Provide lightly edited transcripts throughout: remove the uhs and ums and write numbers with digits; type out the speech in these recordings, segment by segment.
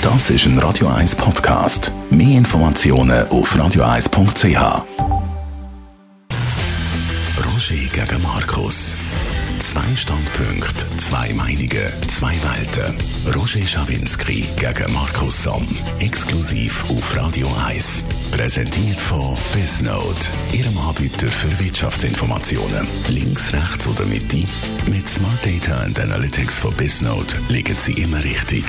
Das ist ein Radio 1 Podcast. Mehr Informationen auf radio1.ch. Roger gegen Markus. 2 Standpunkte, 2 Meinungen, 2 Welten. Roger Schawinski gegen Markus Somm. Exklusiv auf Radio 1. Präsentiert von Bisnote, Ihrem Anbieter für Wirtschaftsinformationen. Links, rechts oder Mitte? Mit Smart Data and Analytics von Bisnote liegen Sie immer richtig.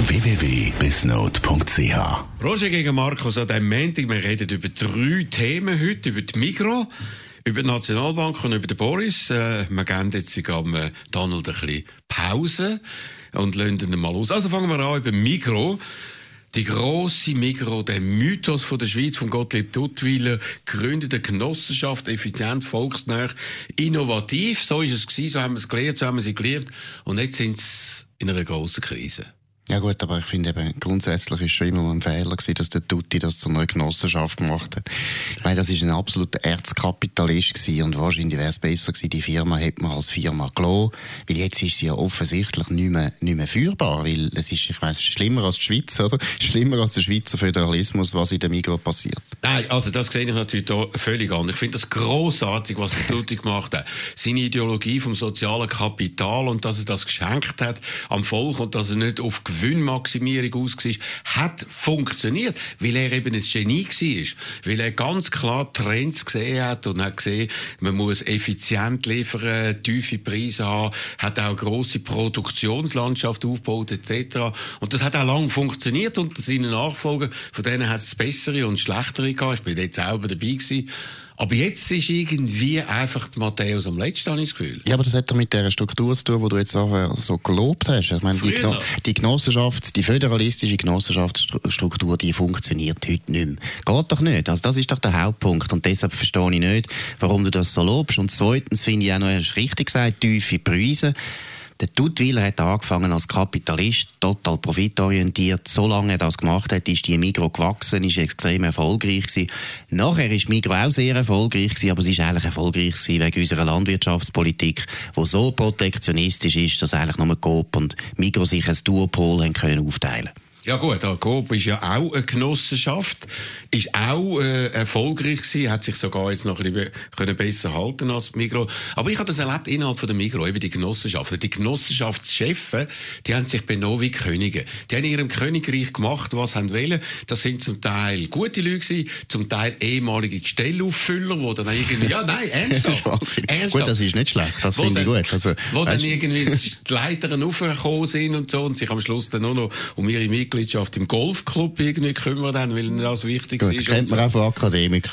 www.bisnote.ch. Roger gegen Markus an diesem Montag. Wir reden über 3 Themen heute. Über die Migros, über die Nationalbank und über den Boris. Wir geben jetzt am Donald ein bisschen Pause und lassen ihn mal aus. Also fangen wir an über Migros. Die grosse Migros, der Mythos von der Schweiz, von Gottlieb Duttweiler, gegründete Genossenschaft, effizient, volksnah, innovativ. So ist es gewesen, so haben wir es gelernt, so haben wir sie geliebt. Und jetzt sind sie in einer grossen Krise. Ja gut, aber ich finde eben, grundsätzlich ist schon immer ein Fehler gewesen, dass der Tutti das zu einer Genossenschaft gemacht hat. Ich meine, das ist ein absoluter Erzkapitalist gewesen und wahrscheinlich wäre es besser gewesen, die Firma hätte man als Firma gelassen, weil jetzt ist sie ja offensichtlich nicht mehr führbar, weil es ist, ich weiss, schlimmer als die Schweiz, oder? Schlimmer als der Schweizer Föderalismus, was in der Migros passiert. Nein, also das sehe ich natürlich da völlig an. Ich finde das grossartig, was der Tutti gemacht hat. Seine Ideologie vom sozialen Kapital und dass er das geschenkt hat am Volk und dass er nicht auf Gewinnmaximierung aus war, hat funktioniert, weil er eben ein Genie war. Weil er ganz klar Trends gesehen hat und hat gesehen, man muss effizient liefern, tiefe Preise haben, hat auch eine grosse Produktionslandschaft aufgebaut etc. Und das hat auch lange funktioniert unter seinen Nachfolgern. Von denen hat es bessere und schlechtere gehabt. Ich bin dort selber dabei gewesen. Aber jetzt ist irgendwie einfach Matthäus am letzten, habe ich das Gefühl. Ja, aber das hat doch mit der Struktur zu tun, die du jetzt auch so gelobt hast. Ich meine, die Genossenschaft, die föderalistische Genossenschaftsstruktur, die funktioniert heute nicht mehr. Geht doch nicht. Also das ist doch der Hauptpunkt. Und deshalb verstehe ich nicht, warum du das so lobst. Und zweitens finde ich auch noch, hast du richtig gesagt, tiefe Preise. Der Duttweiler hat angefangen als Kapitalist, total profitorientiert. Solange er das gemacht hat, ist die Migros gewachsen, ist extrem erfolgreich gewesen. Nachher ist Migros auch sehr erfolgreich gewesen, aber sie ist eigentlich erfolgreich gewesen wegen unserer Landwirtschaftspolitik, die so protektionistisch ist, dass eigentlich nur Coop und Migros sich ein Duopol haben können aufteilen. Ja gut, Coop ist ja auch eine Genossenschaft, ist auch erfolgreich gewesen, hat sich sogar jetzt noch ein bisschen besser halten als die Migros. Aber ich habe das erlebt innerhalb von der Migros, eben die Genossenschaften. Die Genossenschaftschefe, die haben sich benommen wie Könige. Die haben in ihrem Königreich gemacht, was sie wollen. Das sind zum Teil gute Leute gewesen, zum Teil ehemalige Gestellauffüller, die dann irgendwie, ja nein, ernsthaft. Gut, das ist nicht schlecht, das finde ich gut. Also, wo dann irgendwie die Leitern aufgekommen sind und so und sich am Schluss dann nur noch um ihre Mitgliedschaft im Golfclub irgendwie kümmern, dann, weil das wichtig ist. Das kennt man auch von Akademikern.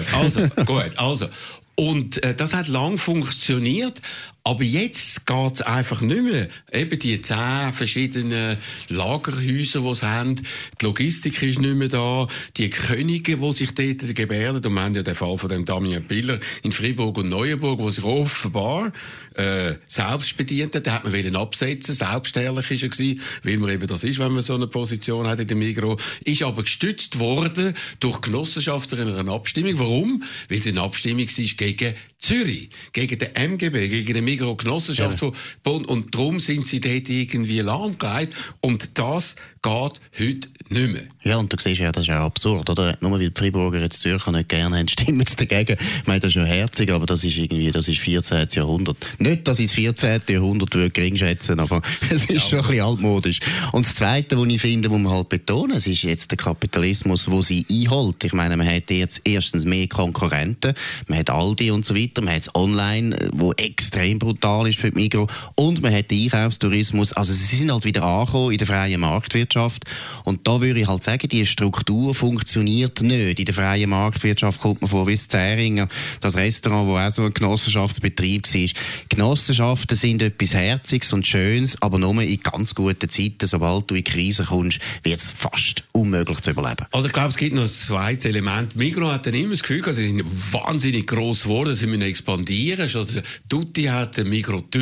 Gut, also. Und das hat lang funktioniert, aber jetzt geht's einfach nicht mehr. Eben die 10 verschiedenen Lagerhäuser, die sie haben, die Logistik ist nicht mehr da, die Könige, die sich dort gebärden, und wir haben ja den Fall von dem Damien Biller in Fribourg und Neuenburg, wo sich offenbar selbst bedient hat, den hat man wollen absetzen, selbstherrlich ist er gewesen, weil man eben das ist, wenn man so eine Position hat in der Migros, ist aber gestützt worden durch Genossenschaften in einer Abstimmung. Warum? Weil es eine Abstimmung war gegen Zürich, gegen den MGB, gegen den Migros Genossenschaftsbund, und darum sind sie dort irgendwie lahmgelegt, und das geht heute nicht mehr. Ja, und du siehst ja, das ist ja absurd, oder? Nur weil die Friburger jetzt Zürcher nicht gerne haben, stimmen sie dagegen. Ich meine, das ist ja herzig, aber das ist irgendwie, das ist 14. Jahrhundert. Nicht, dass ich das 14. Jahrhundert gering schätzen, aber es ist schon ein bisschen altmodisch. Und das Zweite, was ich finde, muss man halt betonen, es ist jetzt der Kapitalismus, der sie einholt. Ich meine, man hat jetzt erstens mehr Konkurrenten, man hat Aldi und so weiter, man hat es online, wo extrem brutal ist für die Migros, und man hat den Einkaufstourismus. Also sie sind halt wieder angekommen in der freien Marktwirtschaft, und da würde ich halt sagen, die Struktur funktioniert nicht. In der freien Marktwirtschaft kommt man vor wie das Zähringer, das Restaurant, wo auch so ein Genossenschaftsbetrieb war. Genossenschaften sind etwas Herziges und Schönes, aber nur in ganz guten Zeiten. Sobald du in Krise kommst, wird es fast unmöglich zu überleben. Also ich glaube, es gibt noch ein zweites Element. Migros hat dann immer das Gefühl, sie sind wahnsinnig gross geworden, sie müssen expandieren. Also Tutti hat den Migros Türk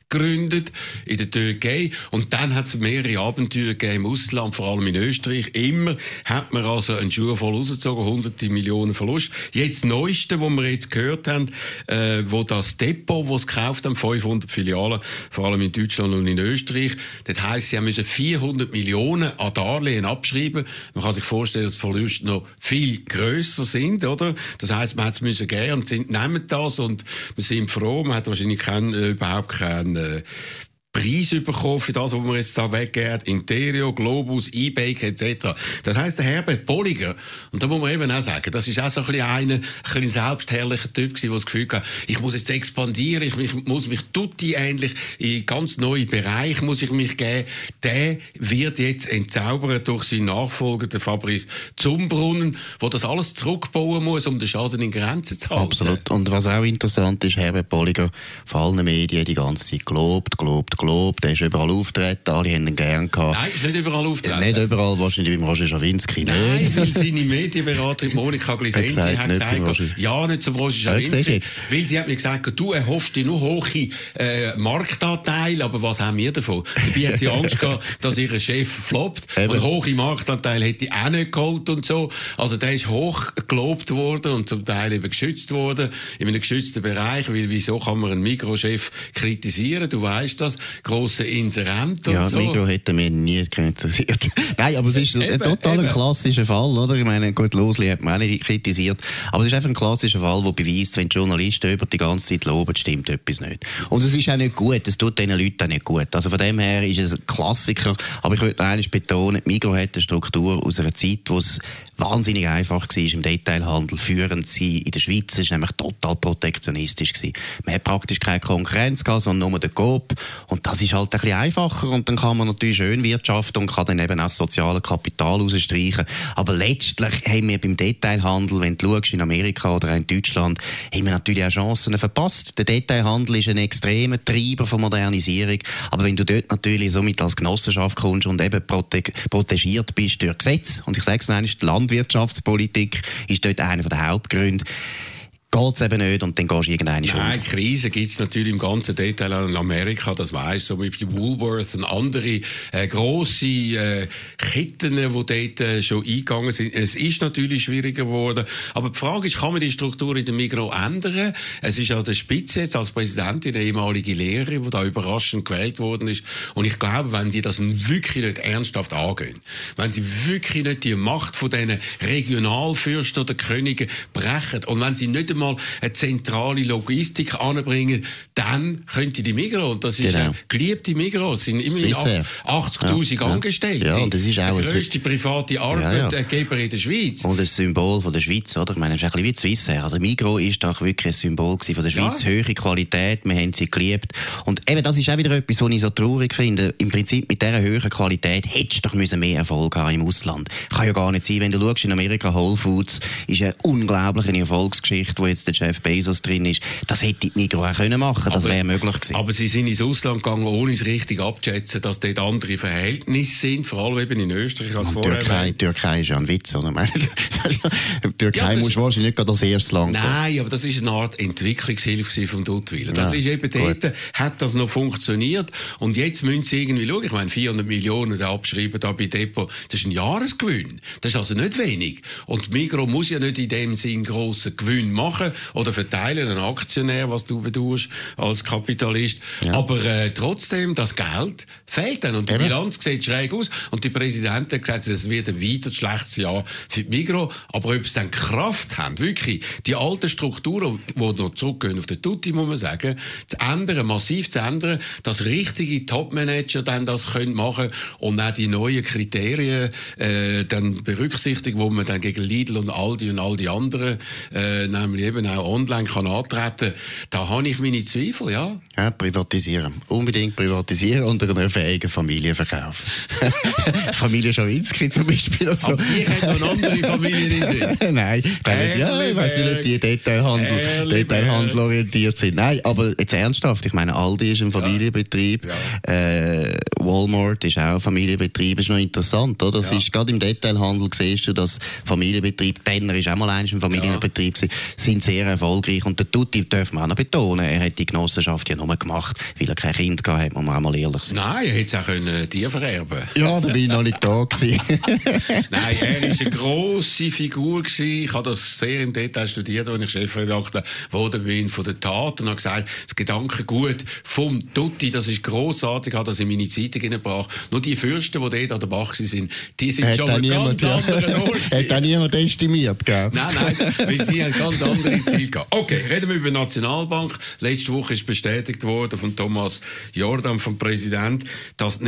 gegründet in der Türkei. Und dann hat es mehrere Abenteuer gegeben im Ausland, vor allem in Österreich. Immer hat man also einen Schuh voll rausgezogen, 100 Millionen Verlust. Jetzt das Neueste, was wir jetzt gehört haben, wo das Depot, das es gekauft haben, 500 Filialen, vor allem in Deutschland und in Österreich, das heisst, sie müssen 400 Millionen an Darlehen abschreiben. Man kann sich vorstellen, dass die Verluste noch viel grösser sind, oder? Das heisst, man hat es müssen geben und nehmen das und wir sind froh, man hat wahrscheinlich überhaupt keinen Preis bekommen für das, was man jetzt da weggeben. Interio, Globus, eBay etc. Das heisst, der Herbert Bolliger, und da muss man eben auch sagen, das ist auch so ein selbstherrlicher Typ gewesen, der das Gefühl hat, ich muss jetzt expandieren, ich muss mich tutti-ähnlich in ganz neue Bereiche muss ich mich geben. Der wird jetzt entzaubert durch seinen Nachfolger, den Fabrice Zumbrunnen, der das alles zurückbauen muss, um den Schaden in Grenzen zu halten. Absolut. Und was auch interessant ist, Herbert Bolliger, vor allen Medien die ganze Zeit gelobt. Der ist überall auftreten, alle haben ihn gern gehabt. Nein, ist nicht überall auftreten. Nicht überall, wahrscheinlich beim Roger Schawinski nicht. Nein, weil seine Medienberaterin Monika Glisendi hat gesagt, ja, nicht zum Roger Schawinski. Weil sie hat mir gesagt, du erhoffst dir nur hohe Marktanteile, aber was haben wir davon? Dabei hat sie Angst gehabt, dass ihr Chef floppt. Und hohe Marktanteile hätte ich auch nicht geholt und so. Also der ist hoch gelobt worden und zum Teil eben geschützt worden, in einem geschützten Bereich, weil wieso kann man einen Mikrochef kritisieren? Du weißt das. Grosser Inserent und ja, so. Ja, Migro hätte mich nie kritisiert. Nein, aber es ist ein total klassischer Fall, oder? Ich meine, gut, Losli hat man auch nicht kritisiert. Aber es ist einfach ein klassischer Fall, der beweist, wenn die Journalisten über die ganze Zeit loben, stimmt etwas nicht. Und es ist auch nicht gut. Es tut diesen Leuten auch nicht gut. Also von dem her ist es ein Klassiker. Aber ich würde eines betonen, Migro hat eine Struktur aus einer Zeit, wo es wahnsinnig einfach war, im Detailhandel führend zu sein. In der Schweiz war es nämlich total protektionistisch gewesen. Man hat praktisch keine Konkurrenz gehabt, sondern nur den Coop. Und das ist halt ein bisschen einfacher. Und dann kann man natürlich schön wirtschaften und kann dann eben auch das soziale Kapital rausstreichen. Aber letztlich haben wir beim Detailhandel, wenn du schaust, in Amerika oder in Deutschland, haben wir natürlich auch Chancen verpasst. Der Detailhandel ist ein extremer Treiber von Modernisierung. Aber wenn du dort natürlich somit als Genossenschaft kommst und eben protegiert bist durch Gesetz, und ich sage es noch einmal, die Landwirtschaftspolitik ist dort einer der Hauptgründe, geht's eben nicht und dann gehst du irgendeine Schuld. Nein, Krisen gibt's natürlich im ganzen Detail in Amerika, das weisst du, so wie die Woolworth und andere grosse Ketten, die dort schon eingegangen sind. Es ist natürlich schwieriger geworden, aber die Frage ist, kann man die Struktur in der Migros ändern? Es ist an der Spitze jetzt als Präsidentin eine ehemalige Lehrerin, die da überraschend gewählt worden ist, und ich glaube, wenn die das wirklich nicht ernsthaft angehen, wenn sie wirklich nicht die Macht von diesen Regionalfürsten oder Königen brechen und wenn sie nicht mal eine zentrale Logistik anbringen, dann könnte die Migros, und das ist eine geliebte Migros, sind immerhin 80'000 Angestellte. Ja, und das ist auch der grösste private Arbeitgeber in der Schweiz. Und ein Symbol von der Schweiz, oder? Ich meine, es ist ein bisschen wie Swissair. Also Migros ist doch wirklich ein Symbol von der Schweiz. Ja. Höhere Qualität, wir haben sie geliebt. Und eben, das ist auch wieder etwas, was ich so traurig finde. Im Prinzip mit dieser höheren Qualität hättest du doch mehr Erfolg haben im Ausland. Kann ja gar nicht sein. Wenn du schaust, in Amerika, Whole Foods ist eine unglaubliche Erfolgsgeschichte, wo jetzt der Jeff Bezos drin ist. Das hätte die Migros auch können machen. Das wäre möglich gewesen. Aber sie sind ins Ausland gegangen, ohne es richtig abzuschätzen, dass dort andere Verhältnisse sind, vor allem eben in Österreich als vorher. Türkei ist ja ein Witz, oder? Türkei muss wahrscheinlich nicht gerade als erstes Land gehen. Nein, aber das ist eine Art Entwicklungshilfe von Duttwil. Das ist eben dort, hat das noch funktioniert, und jetzt müssen sie irgendwie schauen, ich meine, 400 Millionen abschreiben da bei Depot, das ist ein Jahresgewinn. Das ist also nicht wenig. Und Migros muss ja nicht in dem Sinn grossen Gewinn machen oder verteilen an Aktionär, was du bedurst als Kapitalist. Ja. Aber trotzdem, das Geld fehlt dann. Und die Bilanz sieht schräg aus. Und die Präsidentin hat gesagt, es wird ein weiter schlechtes Jahr für die Migros. Aber ob sie dann Kraft haben, wirklich die alten Strukturen, die noch zurückgehen auf den Tutti, muss man sagen, zu ändern, massiv zu ändern, dass richtige Top-Manager dann das können machen und auch die neuen Kriterien dann berücksichtigen, wo man dann gegen Lidl und Aldi und all die anderen, nämlich eben auch online kann antreten. Da habe ich meine Zweifel, ja. Ja, privatisieren. Unbedingt privatisieren und einer fähigen Familie verkaufen. Familie Schawinski zum Beispiel. Also. Aber die haben noch andere Familien in sich. Nein, ich weiss nicht, ob die Detailhandel orientiert sind. Nein, aber jetzt ernsthaft, ich meine, Aldi ist ein Familienbetrieb, Walmart ist auch ein Familienbetrieb, das ist noch interessant, oder? Das ist, gerade im Detailhandel siehst du, dass Familienbetrieb, Tenner ist auch mal ein Familienbetrieb gewesen, sind sind sehr erfolgreich. Und der Tutti darf man auch noch betonen, er hat die Genossenschaft ja nur gemacht, weil er kein Kind gehabt hat, muss man auch mal ehrlich sein. Nein, er hätte es auch dir vererben. Ja, da bin ich noch nicht da gewesen. Nein, er war eine grosse Figur gewesen. Ich habe das sehr im Detail studiert, als ich Chefredakteur geworden bin von der Tat und habe gesagt, das Gedankengut vom Tutti, das ist grossartig, hat das in meine Zeitung gebracht. Nur die Fürsten, die dort an der Bach sind, die sind schon an ganz anderen Ort. Hat auch niemand estimiert, gell? Nein, weil sie haben ganz andere Ziele gehabt. Okay, reden wir über die Nationalbank. Letzte Woche ist bestätigt worden von Thomas Jordan, vom Präsident, dass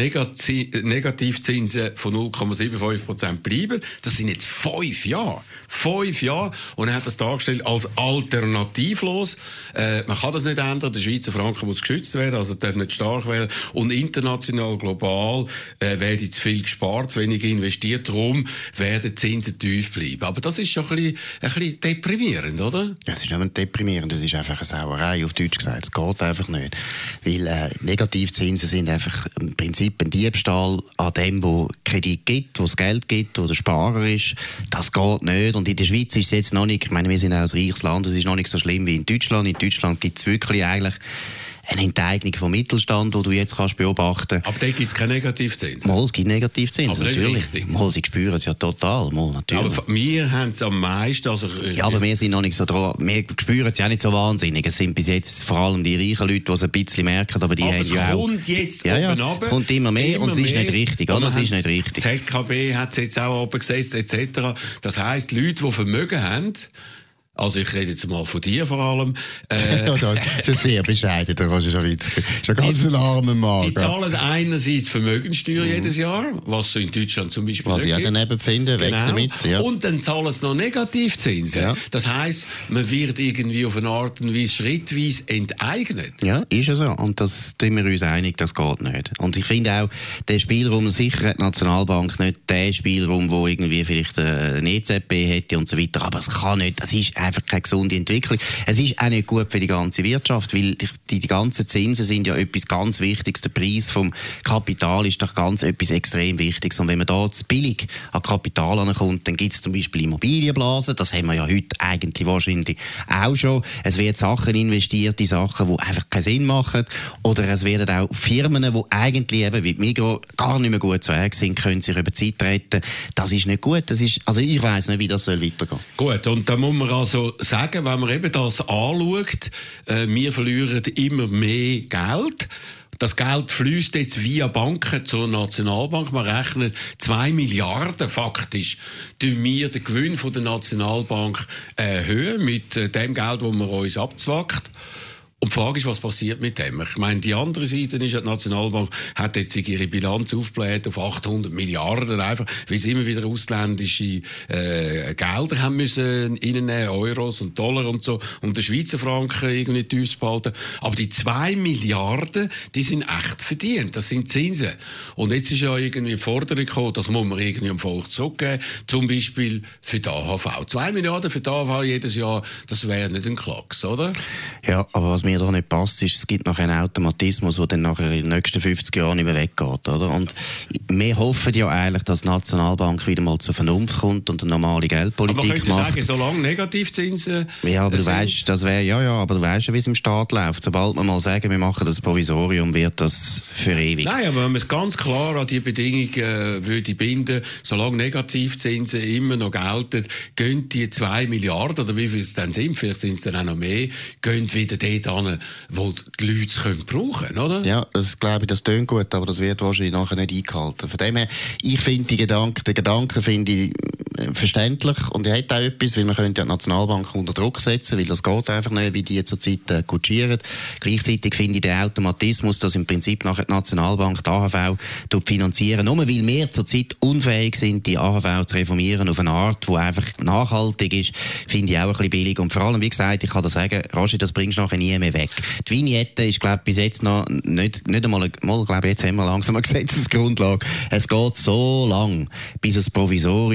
Negativzinsen von 0,75% bleiben. Das sind jetzt 5 Jahre. 5 Jahre. Und er hat das dargestellt als alternativlos. Man kann das nicht ändern. Der Schweizer Franken muss geschützt werden, also darf nicht stark werden. Und international, global, werden zu viel gespart, zu wenig investiert. Darum werden die Zinsen tief bleiben. Aber das ist schon ein bisschen deprimierend, oder? Ja, es ist nicht deprimierend, es ist einfach eine Sauerei, auf Deutsch gesagt. Es geht einfach nicht. Weil Negativzinsen sind einfach im Prinzip ein Diebstahl an dem, wo Kredit gibt, wo es Geld gibt, wo der Sparer ist. Das geht nicht. Und in der Schweiz ist es jetzt noch nicht, ich meine, wir sind auch ein reiches Land, es ist noch nicht so schlimm wie in Deutschland. In Deutschland gibt es wirklich eigentlich eine Enteignung vom Mittelstand, die du jetzt kannst beobachten. Aber da gibt es keine Negativzinsen? Mal, es gibt Negativzinsen, aber natürlich. Mal, sie spüren es ja total, mal, natürlich. Aber wir haben es am meisten. Also, ja, aber wir sind noch nicht so dran. Wir spüren es ja nicht so wahnsinnig. Es sind bis jetzt vor allem die reichen Leute, die es ein bisschen merken, aber die aber haben ja auch... es kommt jetzt ja, oben runter. Es kommt immer mehr und es ist nicht richtig, oder? Es ist nicht richtig. ZKB hat es jetzt auch runtergesetzt, etc. Das heisst, Leute, die Vermögen haben, also ich rede jetzt mal von dir vor allem. Das ist sehr bescheiden, der Roger Schawitzki. Das ist ein ganz armer Mann. Die zahlen einerseits Vermögenssteuer jedes Jahr, was so in Deutschland zum Beispiel was ich auch daneben finde, weg damit. Ja. Und dann zahlen sie noch Negativzinsen. Ja. Das heisst, man wird irgendwie auf eine Art und Weise schrittweise enteignet. Ja, ist ja so. Und das sind wir uns einig, das geht nicht. Und ich finde auch, der Spielraum, sicher hat die Nationalbank nicht den Spielraum, wo irgendwie vielleicht eine EZB hätte und so weiter. Aber es kann nicht. Das ist einfach keine gesunde Entwicklung. Es ist auch nicht gut für die ganze Wirtschaft, weil die ganzen Zinsen sind ja etwas ganz Wichtiges. Der Preis vom Kapital ist doch ganz etwas extrem Wichtiges. Und wenn man da zu billig an Kapital ankommt, dann gibt es zum Beispiel Immobilienblasen. Das haben wir ja heute eigentlich wahrscheinlich auch schon. Es werden Sachen investiert in Sachen, die einfach keinen Sinn machen. Oder es werden auch Firmen, die eigentlich eben wie Migros gar nicht mehr gut zu Werk sind, können sich über die Zeit retten. Das ist nicht gut. Das ist, also ich weiss nicht, wie das weitergehen soll. Gut, und da muss man also sagen, wenn man eben das anschaut, wir verlieren immer mehr Geld. Das Geld fließt jetzt via Banken zur Nationalbank. Man rechnet 2 Milliarden faktisch, tun wir den Gewinn von der Nationalbank erhöhen mit dem Geld, das man uns abzwackt. Und die Frage ist, was passiert mit dem? Ich meine, die andere Seite ist, die Nationalbank hat jetzt ihre Bilanz aufgebläht auf 800 Milliarden, einfach, weil sie immer wieder ausländische Gelder haben müssen reinnehmen, Euros und Dollar und so, um den Schweizer Franken irgendwie tief zu behalten. Aber die 2 Milliarden, die sind echt verdient. Das sind Zinsen. Und jetzt ist ja irgendwie die Forderung gekommen, das muss man irgendwie dem Volk zurückgeben, zum Beispiel für die AHV. 2 Milliarden für die AHV jedes Jahr, das wäre nicht ein Klacks, oder? Ja, aber was mir doch nicht passt, ist, es gibt noch einen Automatismus, der dann nachher in den nächsten 50 Jahren nicht mehr weggeht, oder? Und wir hoffen ja eigentlich, dass die Nationalbank wieder mal zur Vernunft kommt und eine normale Geldpolitik macht. Aber man könnte sagen, solange Negativzinsen... Ja, aber du weißt, das wäre, ja, aber du weißt ja, wie es im Staat läuft. Sobald wir mal sagen, wir machen das Provisorium, wird das für ewig. Nein, aber wenn man es ganz klar an die Bedingungen würde binden, solange Negativzinsen immer noch gelten, gehen die 2 Milliarden, oder wie viel es dann sind, vielleicht sind es dann auch noch mehr, gehen wieder dort an, wo die Leute es brauchen können, oder? Ja, das glaube ich, das tönt gut, aber das wird wahrscheinlich nachher nicht eingehalten. Von dem her, ich finde den Gedanken finde ich verständlich und er hat auch etwas, weil man könnte ja die Nationalbank unter Druck setzen, weil das geht einfach nicht, wie die zurzeit kutschieren. Gleichzeitig finde ich den Automatismus, dass im Prinzip nachher die Nationalbank die AHV finanzieren, nur weil wir zurzeit unfähig sind, die AHV zu reformieren auf eine Art, die einfach nachhaltig ist, finde ich auch ein bisschen billig. Und vor allem, wie gesagt, ich kann dir sagen, Roger, das bringst du nachher nie mehr weg. Die Vignette ist, glaube ich, bis jetzt noch nicht einmal, glaube ich, jetzt haben wir langsam eine Gesetzesgrundlage. Es geht so lang, bis ein Provisorium in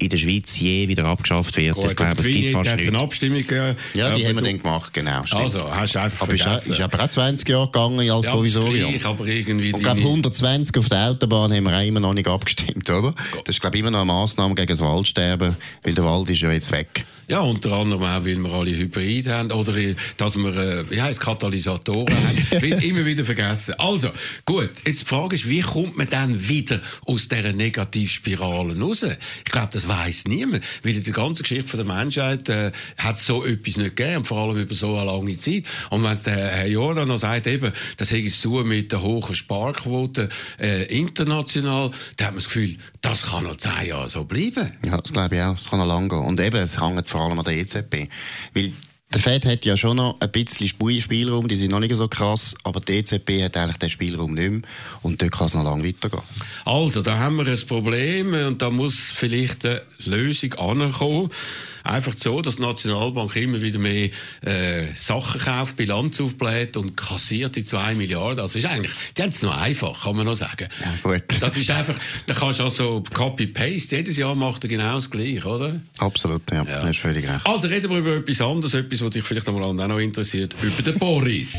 in der Schweiz je wieder abgeschafft wird. Gut, ich glaube, es gibt fast nichts. Eine Abstimmung gegeben. Ja, die haben wir dann gemacht, genau. Stimmt. Also, hast du einfach vergessen. Ist aber auch 20 Jahre gegangen als Provisorium. Aber irgendwie und ich glaube, 120 auf der Autobahn haben wir auch immer noch nicht abgestimmt, oder? Das ist, glaube ich, immer noch eine Massnahme gegen das Waldsterben, weil der Wald ist ja jetzt weg. Ja, unter anderem auch, weil wir alle Hybrid haben oder dass wir, Katalysatoren haben. Wird immer wieder vergessen. Also, gut, jetzt die Frage ist, wie kommt man dann wieder aus dieser Negativspirale raus? Ich glaube, das weiss niemand. Weil in der ganzen Geschichte der Menschheit hat es so etwas nicht gegeben, und vor allem über so eine lange Zeit. Und wenn der Herr Jordan noch sagt, eben, das hängt zu tun mit der hohen Sparquote international, dann hat man das Gefühl, das kann noch 10 Jahre so bleiben. Ja, das glaube ich auch. Das kann noch lange gehen. Und eben, es hängt vor allem an der EZB. Weil der Fed hat ja schon noch ein bisschen Spielraum, die sind noch nicht so krass, aber die EZB hat eigentlich den Spielraum nicht mehr und dort kann es noch lange weitergehen. Also, da haben wir ein Problem und da muss vielleicht eine Lösung ankommen. Einfach so, dass die Nationalbank immer wieder mehr Sachen kauft, Bilanz aufbläht und kassiert die 2 Milliarden. Also ist eigentlich, die haben es noch einfach, kann man noch sagen. Ja, gut. Das ist einfach, da kannst du also Copy-Paste, jedes Jahr macht er genau das Gleiche, oder? Absolut, ja. Du hast völlig recht. Also reden wir über etwas anderes, etwas, was dich vielleicht auch noch interessiert, über den Boris.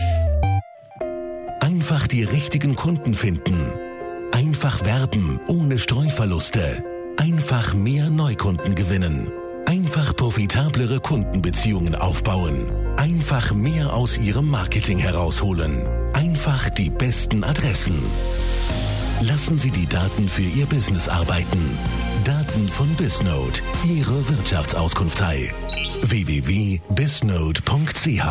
Einfach die richtigen Kunden finden. Einfach werben ohne Streuverluste. Einfach mehr Neukunden gewinnen. Einfach profitablere Kundenbeziehungen aufbauen. Einfach mehr aus Ihrem Marketing herausholen. Einfach die besten Adressen. Lassen Sie die Daten für Ihr Business arbeiten. Daten von Bisnode, Ihre Wirtschaftsauskunftei. www.bisnode.ch.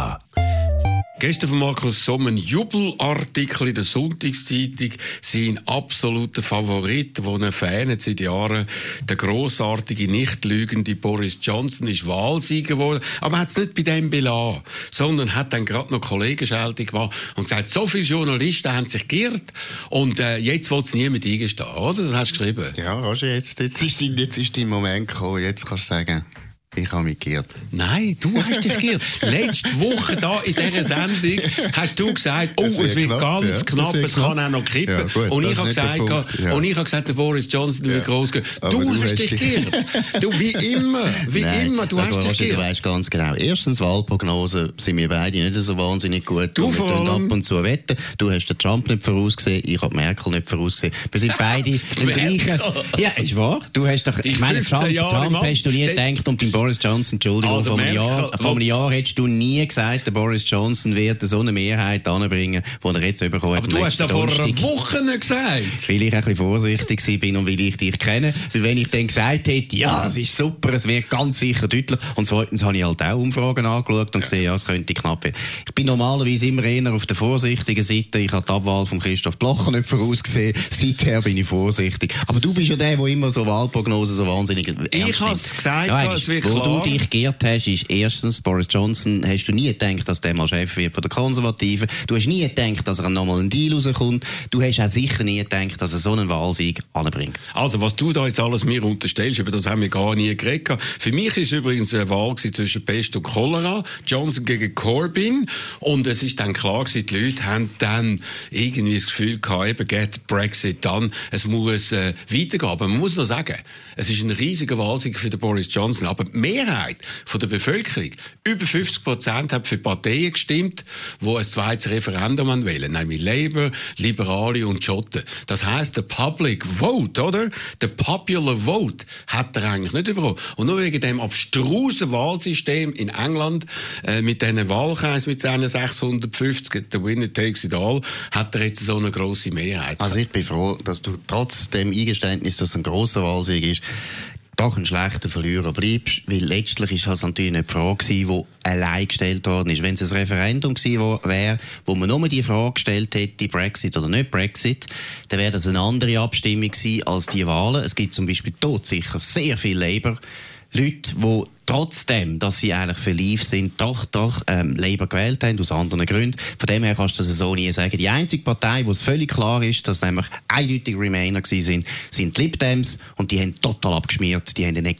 Gestern von Markus Somm ein Jubelartikel in der Sonntagszeitung. Sein absoluter Favorit, den er fähnet seit Jahren, der grossartige, nicht lügende Boris Johnson, ist Wahlsieger geworden. Aber er hat es nicht bei dem belassen, sondern hat dann gerade noch Kollegenschelte gemacht und gesagt, so viele Journalisten haben sich geirrt und jetzt will es niemand eingestehen, oder? Das hast du geschrieben. Ja, Roger, jetzt ist dein Moment gekommen. Jetzt kannst du sagen, ich habe mich geirrt. Nein, du hast dich geirrt. Letzte Woche da in dieser Sendung hast du gesagt, oh, es wird ganz knapp, es kann auch noch kippen. Ja, gut, und ich habe gesagt, der Boris Johnson wird groß gehen. Du hast dich geirrt. Du, wie immer, du hast dich geirrt. Du weißt ganz genau. Erstens, Wahlprognosen sind wir beide nicht so wahnsinnig gut. Wir tun ab und zu wetten. Du hast den Trump nicht vorausgesehen, ich habe Merkel nicht vorausgesehen. Wir sind beide im gleichen. Ja, ist wahr. Du hast doch, ich meine, Trump hast du nie gedacht und den Boris Johnson, Entschuldigung, also vor einem Jahr hättest du nie gesagt, der Boris Johnson wird so eine Mehrheit anbringen, die er jetzt bekommen hat. Aber du hast das vor einer Woche nicht gesagt. Weil ich ein bisschen vorsichtig bin und weil ich dich kenne. Weil wenn ich dann gesagt hätte, ja, es ist super, es wird ganz sicher deutlich. Und zweitens habe ich halt auch Umfragen angeschaut und gesehen, ja, es könnte knapp werden. Ich bin normalerweise immer eher auf der vorsichtigen Seite. Ich habe die Abwahl von Christoph Blocher nicht vorausgesehen. Seither bin ich vorsichtig. Aber du bist ja der immer so Wahlprognosen so wahnsinnig ernst nimmt. Ich habe es gesagt, es wird klar. Wo du dich geirrt hast, ist erstens, Boris Johnson, hast du nie gedacht, dass der mal Chef wird von den Konservativen. Du hast nie gedacht, dass er nochmal einen Deal rauskommt. Du hast auch sicher nie gedacht, dass er so einen Wahlsieg anbringt. Also, was du da jetzt alles mir unterstellst, über das haben wir gar nie geredet. Für mich ist übrigens eine Wahl zwischen Pest und Cholera. Johnson gegen Corbyn. Und es ist dann klar gewesen, die Leute haben dann irgendwie das Gefühl gehabt, eben, geht Brexit dann. Es muss weitergehen. Aber man muss noch sagen, es ist ein riesiger Wahlsieg für den Boris Johnson. Aber die Mehrheit von der Bevölkerung, über 50%, hat für Parteien gestimmt, die ein zweites Referendum wählen, nämlich Labour, Liberale und Schotten. Das heisst, der Public Vote, oder? Der Popular Vote hat er eigentlich nicht bekommen. Und nur wegen dem abstrusen Wahlsystem in England, mit diesen Wahlkreisen, mit seinen 650, der Winner takes it all, hat er jetzt so eine grosse Mehrheit. Also ich bin froh, dass du trotz dem Eingeständnis, dass es ein grosser Wahlsieg ist, doch ein schlechter Verlierer bleibst, weil letztlich ist das natürlich nicht die Frage gewesen, die allein gestellt worden ist. Wenn es ein Referendum gewesen wäre, wo man nur die Frage gestellt hätte, Brexit oder nicht Brexit, dann wäre das eine andere Abstimmung gewesen als die Wahlen. Es gibt zum Beispiel dort sicher sehr viele Labour-Leute, die trotzdem, dass sie eigentlich für Leave sind, doch Labour gewählt haben, aus anderen Gründen. Von dem her kannst du das so nie sagen. Die einzige Partei, wo es völlig klar ist, dass nämlich eindeutig Remainer gewesen sind die Lib Dems, und die haben total abgeschmiert. Die haben eine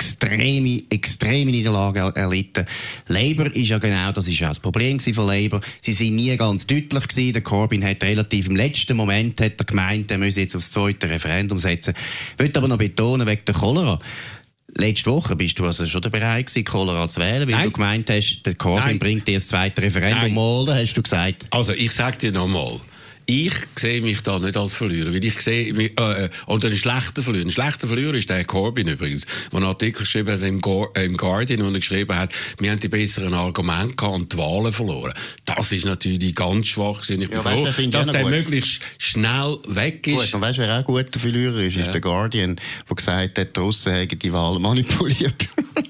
extreme Niederlage erlitten. Labour ist ja genau, das ist ja das Problem von Labour. Sie sind nie ganz deutlich gewesen. Der Corbyn hat relativ im letzten Moment gemeint, er müsse jetzt aufs zweite Referendum setzen. Ich will aber noch betonen, wegen der Cholera. letzte Woche bist du also schon bereit gewesen, Cholera zu wählen, weil du gemeint hast, der Corbyn bringt dir das zweite Referendum mal, da hast du gesagt. Also, ich sag dir nochmal. Ich sehe mich da nicht als Verlierer, weil ich sehe mich, oder ein schlechter Verlierer. Ein schlechter Verlierer ist der Corbyn übrigens, der einen Artikel geschrieben hat im Guardian, wo er geschrieben hat, wir haben die besseren Argumente gehabt und die Wahlen verloren. Das ist natürlich ganz schwachsinnig. Ich bin froh, dass der möglichst schnell weg ist. Gut, und weißt du, wer auch ein guter Verlierer ist? Ist der Guardian, der gesagt hat, die Russen haben die Wahlen manipuliert.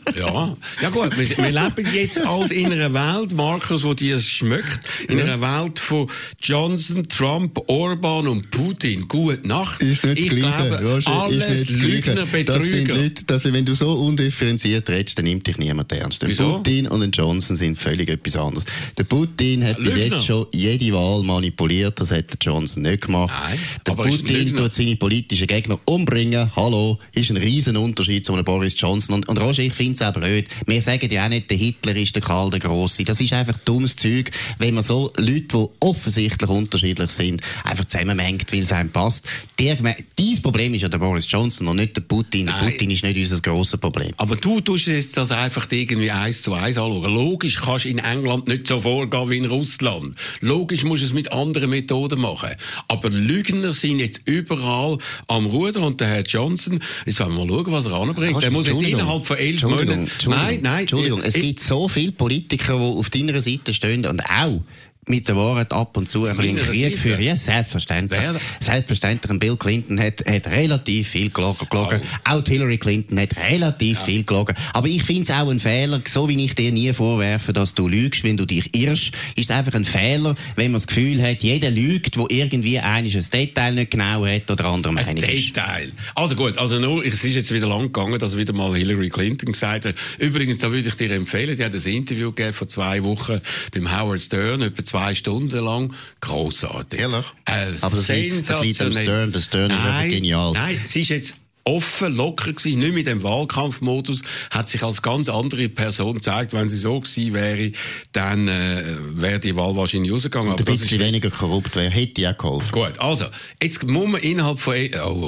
Ja gut, wir leben jetzt halt in einer Welt, Markus, wo dir es schmeckt, in einer Welt von Johnson, Trump, Orban und Putin. Gute Nacht. Ist nicht ich das Gleiche. glaube, Roger, alles Lügner, Betrüger. Das sind Leute, wenn du so undifferenziert redest, dann nimmt dich niemand ernst. Der Putin und der Johnson sind völlig etwas anderes. Der Putin hat bis jetzt schon jede Wahl manipuliert, das hat der Johnson nicht gemacht. Nein, der Putin tut seine politischen Gegner umbringen. Hallo, ist ein riesen Unterschied zu einem Boris Johnson. Und Roger, ich finde es auch blöd. Wir sagen ja auch nicht, der Hitler ist der Karl der Grosse. Das ist einfach dummes Zeug, wenn man so Leute, die offensichtlich unterschiedlich sind, einfach zusammenmengt, weil es einem passt. Dein Problem ist ja der Boris Johnson und nicht der Putin. Der Putin ist nicht unser grosses Problem. Aber du tust jetzt das einfach irgendwie 1:1 anschauen. Logisch kannst du in England nicht so vorgehen wie in Russland. Logisch musst du es mit anderen Methoden machen. Aber Lügner sind jetzt überall am Ruder und der Herr Johnson, jetzt wollen wir mal schauen, was er anbringt. Der muss jetzt innerhalb von 11 Monaten... Nein. Entschuldigung, es gibt so viele Politiker, die auf deiner Seite stehen und auch mit der Wahrheit ab und zu ein bisschen Krieg führen. Ja, selbstverständlich. Selbstverständlich. Bill Clinton hat relativ viel gelogen. Auch Hillary Clinton hat relativ viel gelogen. Aber ich finde es auch ein Fehler, so wie ich dir nie vorwerfe, dass du lügst, wenn du dich irrst, ist es einfach ein Fehler, wenn man das Gefühl hat, jeder lügt, wo irgendwie ein Detail nicht genau hat oder andere Meinung ist. Ein Detail. Also gut, es ist jetzt wieder lang gegangen, dass wieder mal Hillary Clinton gesagt hat. Übrigens, da würde ich dir empfehlen, sie hat ein Interview gegeben vor 2 Wochen beim Howard Stern, etwa 2 Stunden lang. Grossartig. Ehrlich? Aber das liegt am Stern. Der Stern ist einfach genial. Nein, sie ist jetzt offen, locker gewesen, nicht mit dem Wahlkampfmodus, hat sich als ganz andere Person gezeigt. Wenn sie so gewesen wäre, dann wäre die Wahl wahrscheinlich rausgegangen. Und ein bisschen weniger korrupt wäre, hätte ja geholfen. Gut, also, jetzt muss man innerhalb von...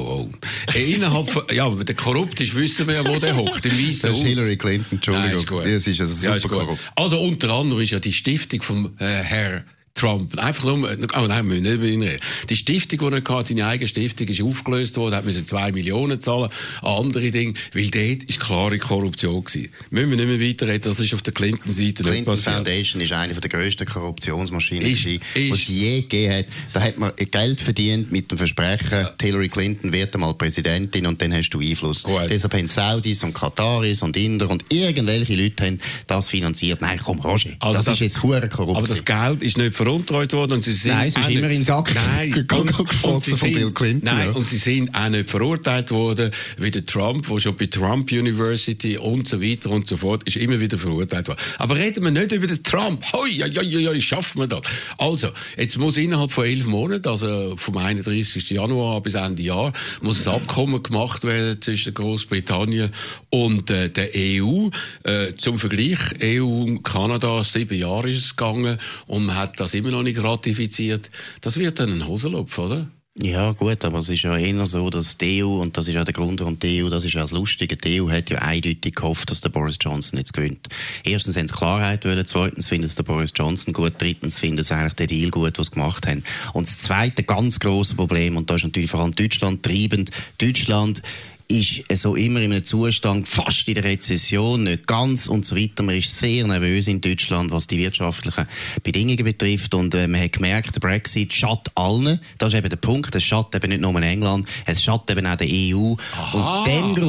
innerhalb von... Ja, der korrupt ist, wissen wir ja, wo der hockt. Im Weißen Haus. Das ist Hillary Clinton, Entschuldigung. Nein, ist gut. Das ist also super korrupt. Also, unter anderem ist ja die Stiftung vom Herr Trump. Einfach nur, nein, wir müssen nicht reden. Die Stiftung, die er hatte, seine eigene Stiftung, ist aufgelöst worden, hat müssen 2 Millionen zahlen an andere Dinge, weil dort ist klare Korruption gewesen. Müssen wir nicht mehr weiterreden, das ist auf der Clinton-Seite nicht passiert. Clinton Foundation ist eine der grössten Korruptionsmaschinen, die es je gegeben hat. Da hat man Geld verdient mit dem Versprechen, Hillary Clinton wird einmal Präsidentin und dann hast du Einfluss. Gut. Deshalb haben Saudis und Kataris und Inder und irgendwelche Leute haben das finanziert. Nein, komm, Roger, also das ist jetzt hure korrupt. Aber das Geld ist nicht veruntreut worden und sie sind... Nein, es ist immer in den Sack geflossen von Bill Clinton. Nein, und sie sind auch nicht verurteilt worden, wie der Trump, der schon bei Trump University und so weiter und so fort, ist immer wieder verurteilt worden. Aber reden wir nicht über den Trump. Hoi, schaffen wir das. Also, jetzt muss innerhalb von 11 Monaten, also vom 31. Januar bis Ende Jahr, muss ein Abkommen gemacht werden zwischen Großbritannien und der EU. Zum Vergleich, EU und Kanada, 7 Jahre ist es gegangen und man hat das immer noch nicht ratifiziert. Das wird dann ein Hosenlupf, oder? Ja, gut, aber es ist ja eher so, dass die EU, und das ist ja der Grund, warum die EU, das ist ja das Lustige, die EU hat ja eindeutig gehofft, dass der Boris Johnson jetzt gewinnt. Erstens haben sie Klarheit wollen, zweitens finden sie den Boris Johnson gut, drittens finden sie eigentlich den Deal gut, was sie gemacht haben. Und das zweite ganz grosse Problem, und da ist natürlich vor allem Deutschland treibend, Deutschland ist so immer in einem Zustand, fast in der Rezession, nicht ganz und so weiter. Man ist sehr nervös in Deutschland, was die wirtschaftlichen Bedingungen betrifft. Und man hat gemerkt, der Brexit schadet allen. Das ist eben der Punkt. Es schadet eben nicht nur in England, es schadet eben auch der EU. Aus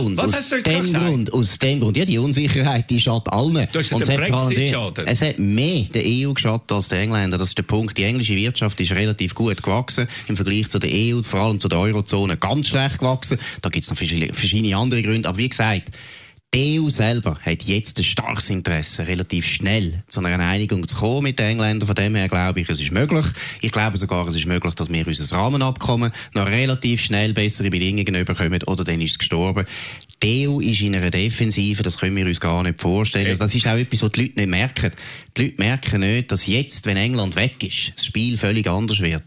dem Grund, ja, die Unsicherheit, die schadet allen. Du hast den Brexit schaden. Es hat mehr der EU geschadet als der Engländer. Das ist der Punkt. Die englische Wirtschaft ist relativ gut gewachsen im Vergleich zu der EU, vor allem zu der Eurozone ganz schlecht gewachsen. Da gibt es noch verschiedene andere Gründe. Aber wie gesagt, die EU selber hat jetzt ein starkes Interesse, relativ schnell zu einer Einigung zu kommen mit den Engländern. Von dem her glaube ich, es ist möglich. Ich glaube sogar, es ist möglich, dass wir unser Rahmenabkommen noch relativ schnell bessere Bedingungen bekommen oder dann ist es gestorben. Die EU ist in einer Defensive, das können wir uns gar nicht vorstellen. Das ist auch etwas, was die Leute nicht merken. Die Leute merken nicht, dass jetzt, wenn England weg ist, das Spiel völlig anders wird.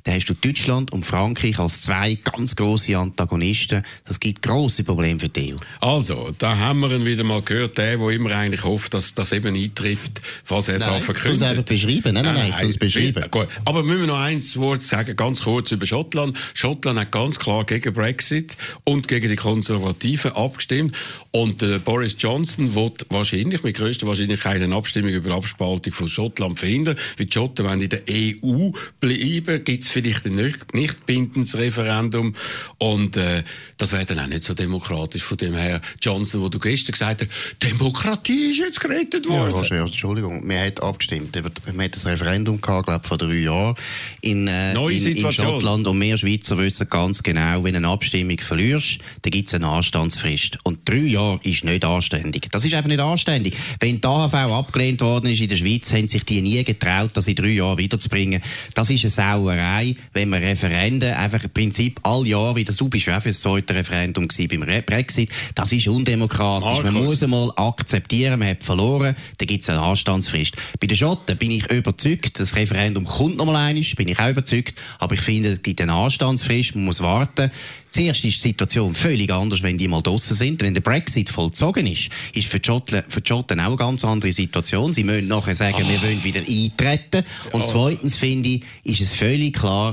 dann hast du Deutschland und Frankreich als zwei ganz grosse Antagonisten. Das gibt grosse Probleme für die EU. Also, da haben wir ihn wieder mal gehört, der immer eigentlich hofft, dass das eben eintrifft, was er da verkündet. Nein, einfach beschreiben. Nein, ich muss beschreiben. Gut. Aber müssen wir noch ein Wort sagen, ganz kurz über Schottland. Schottland hat ganz klar gegen Brexit und gegen die Konservativen abgestimmt. Und Boris Johnson wird wahrscheinlich, mit grösster Wahrscheinlichkeit, eine Abstimmung über die Abspaltung von Schottland verhindern. Weil die Schotten wollen in der EU bleiben, gibt es vielleicht ein nicht bindendes Referendum. Und das wäre dann auch nicht so demokratisch von dem Herr Johnson, wo du gestern gesagt hast, Demokratie ist jetzt gerettet worden. Ja, Roger, Entschuldigung, man hat abgestimmt. Man hat ein Referendum gehabt, glaube ich, vor 3 Jahren in Schottland. Und wir Schweizer wissen ganz genau, wenn du eine Abstimmung verlierst, dann gibt es eine Anstandsfrist. Und 3 Jahre ist nicht anständig. Das ist einfach nicht anständig. Wenn die AHV abgelehnt worden ist in der Schweiz, haben sich die nie getraut, das in 3 Jahren wiederzubringen. Das ist eine Sauerei, wenn man Referenden einfach im Prinzip all Jahre wieder, du bist ja auch für das zweite Referendum beim Brexit, das ist undemokratisch. Man muss einmal akzeptieren, man hat verloren, dann gibt es eine Anstandsfrist. Bei den Schotten bin ich überzeugt, das Referendum kommt noch mal einmal, bin ich auch überzeugt, aber ich finde, es gibt eine Anstandsfrist, man muss warten. Zuerst ist die Situation völlig anders, wenn die mal draussen sind. Wenn der Brexit vollzogen ist für die Schotten auch eine ganz andere Situation. Sie müssen nachher sagen, wir wollen wieder eintreten. Und zweitens finde ich, ist es völlig klar,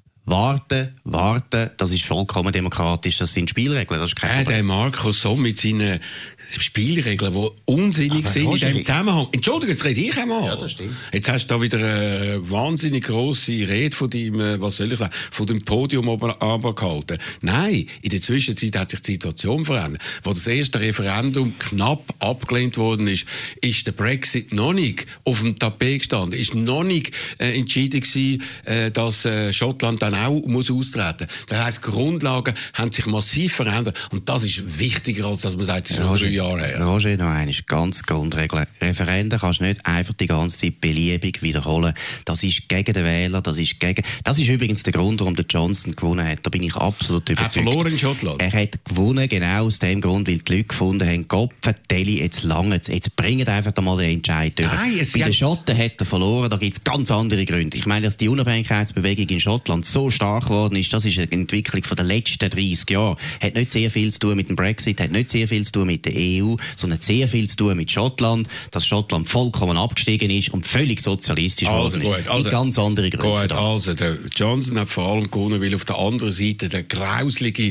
warten, das ist vollkommen demokratisch, das sind Spielregeln, das ist kein Problem. Der Markus Somm mit seinen Spielregeln, die unsinnig sind in diesem Zusammenhang. Entschuldigung, jetzt rede ich einmal. Ja, das stimmt. Jetzt hast du da wieder eine wahnsinnig grosse Rede von deinem, was soll ich sagen, von dem Podium aber gehalten. Nein, in der Zwischenzeit hat sich die Situation verändert. Wo das erste Referendum knapp abgelehnt worden ist der Brexit noch nicht auf dem Tapet gestanden, ist noch nicht entschieden gewesen, dass Schottland dann auch muss austreten. Das heisst, die Grundlagen haben sich massiv verändert und das ist wichtiger, als dass man sagt, es ist noch 3 Jahre her. Roger, noch einmal, ganz Grundregel. Referenden kannst du nicht einfach die ganze Zeit beliebig wiederholen. Das ist gegen den Wähler, das ist übrigens der Grund, warum der Johnson gewonnen hat. Da bin ich absolut überzeugt. Er hat verloren in Schottland. Er hat gewonnen, genau aus dem Grund, weil die Leute gefunden haben, Gott vertelle, jetzt lange, jetzt bringen einfach mal den Entscheid durch. Bei den Schotten hat er verloren, da gibt es ganz andere Gründe. Ich meine, dass die Unabhängigkeitsbewegung in Schottland so stark geworden ist, das ist eine Entwicklung von den letzten 30 Jahren. Hat nicht sehr viel zu tun mit dem Brexit, hat nicht sehr viel zu tun mit der EU, sondern sehr viel zu tun mit Schottland, dass Schottland vollkommen abgestiegen ist und völlig sozialistisch geworden ist. Also, ganz andere Gründe. Also, der Johnson hat vor allem gewonnen, weil auf der anderen Seite der grauslige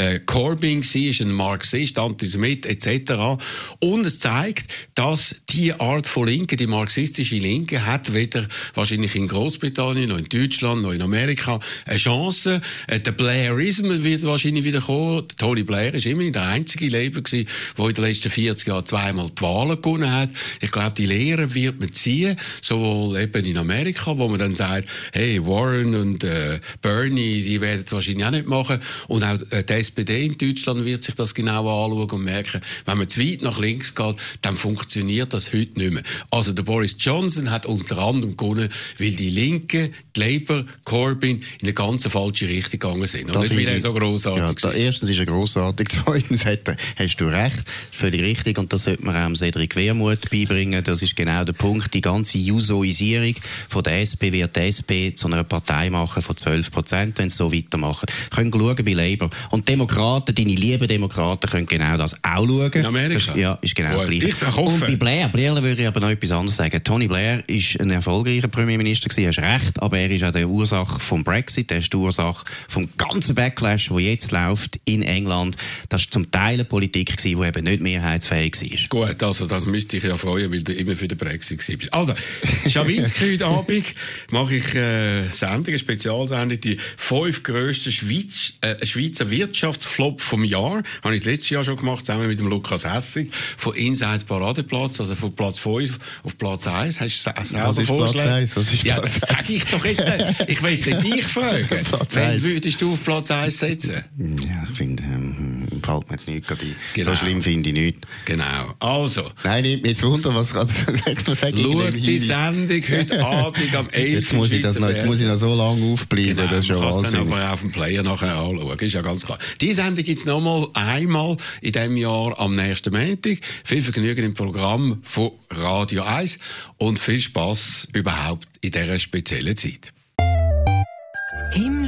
Corbyn war, ein Marxist, Antisemit etc. Und es zeigt, dass die Art von Linke, die marxistische Linke, hat weder wahrscheinlich in Großbritannien, noch in Deutschland, noch in Amerika eine Chance. Der Blairismus wird wahrscheinlich wieder kommen. Tony Blair war immerhin der einzige Labour gewesen, der in den letzten 40 Jahren zweimal die Wahlen gewonnen hat. Ich glaube, die Lehre wird man ziehen, sowohl eben in Amerika, wo man dann sagt, hey, Warren und Bernie, die werden es wahrscheinlich auch nicht machen. Und auch die SPD in Deutschland wird sich das genau anschauen und merken, wenn man zu weit nach links geht, dann funktioniert das heute nicht mehr. Also der Boris Johnson hat unter anderem gewonnen, weil die Linken, die Labour, Corbyn in eine ganz falsche Richtung gegangen sind. Und nicht, weil er so grossartig ist. Erstens ist er grossartig, zweitens hast du recht, völlig richtig, und das sollte man auch Cedric Wermuth beibringen. Das ist genau der Punkt. Die ganze Jusoisierung von der SP wird die SP zu einer Partei machen von 12%, wenn sie so weitermachen. Können schauen bei Labour. Und Demokraten, deine lieben Demokraten, können genau das auch schauen. In Amerika? Ist genau das Gleiche. Und bei Blair würde ich aber noch etwas anderes sagen. Tony Blair ist ein erfolgreicher Premierminister gewesen, hast recht, aber er ist auch die Ursache vom Brexit, er ist die Ursache vom ganzen Backlash, der jetzt läuft in England. Das war zum Teil eine Politik gewesen, die eben nicht mehrheitsfähig war. Gut, also das müsste ich ja freuen, weil du immer für den Brexit warst. Also, Schawinski, heute Abend mache ich eine Spezialsendung, die 5 grössten Schweizer Wirtschaftsflop vom Jahr. Habe ich das letztes Jahr schon gemacht, zusammen mit dem Lukas Hessig, von Inside Paradeplatz, also von Platz 5 auf Platz 1. Hast du es selber vorgeschlagen? Ja, das sage ich doch jetzt. Ich will dich fragen. Wen würdest du auf Platz 1 setzen? Ja, ich finde, fällt mir jetzt nichts gerade ein. Genau. So schlimm finde ich nichts. Genau. Also. Nein, ich jetzt wundern, was man sagt. Schau die Sendung heute Abend am 11. Jetzt muss ich noch so lange aufbleiben. Genau, das ist schon Wahnsinn. Dann aber auf dem Player nachher anschauen. Ist ja ganz klar. Die Sendung gibt es nochmal einmal in diesem Jahr am nächsten Montag. Viel Vergnügen im Programm von Radio 1 und viel Spass überhaupt in dieser speziellen Zeit.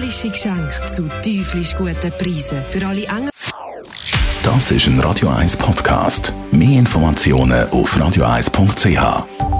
Himmlische Geschenke zu teuflisch guten Preisen. Für alle Engel. Das ist ein Radio 1 Podcast. Mehr Informationen auf radio1.ch.